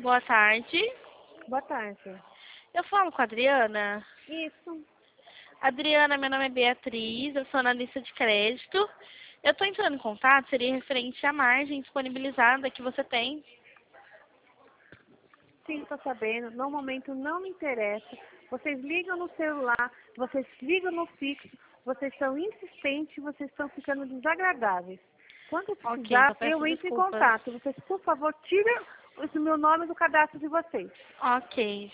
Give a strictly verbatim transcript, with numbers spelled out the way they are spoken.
Boa tarde. Boa tarde. Eu falo com a Adriana. Isso. Adriana, meu nome é Beatriz, eu sou analista de crédito. Eu estou entrando em contato, seria referente à margem disponibilizada que você tem. Sim, estou sabendo. No momento não me interessa. Vocês ligam no celular, vocês ligam no fixo, vocês são insistentes, vocês estão ficando desagradáveis. Quando eu Ok, precisar, eu peço eu entro em desculpas. contato. Vocês, por favor, tirem o meu nome do cadastro de vocês. Ok,